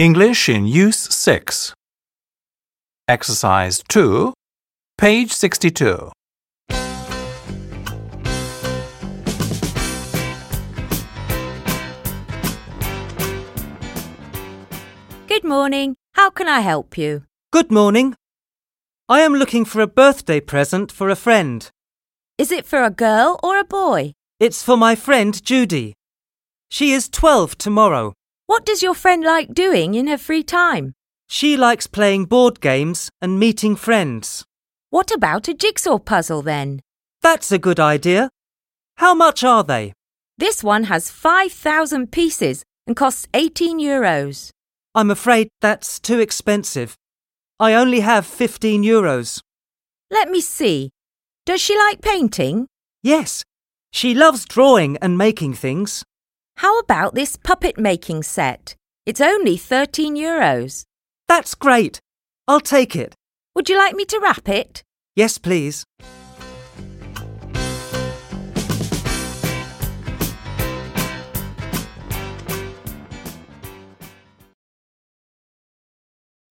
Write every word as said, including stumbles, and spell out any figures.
English in Use six. Exercise two, page sixty-two. Good morning. How can I help you? Good morning. I am looking for a birthday present for a friend. Is it for a girl or a boy? It's for my friend Judy. She is twelve tomorrow. What does your friend like doing in her free time? She likes playing board games and meeting friends. What about a jigsaw puzzle then? That's a good idea. How much are they? This one has five thousand pieces and costs eighteen euros. I'm afraid that's too expensive. I only have fifteen euros. Let me see. Does she like painting? Yes, she loves drawing and making things. How about this puppet making set? It's only thirteen euros. That's great. I'll take it. Would you like me to wrap it? Yes, please.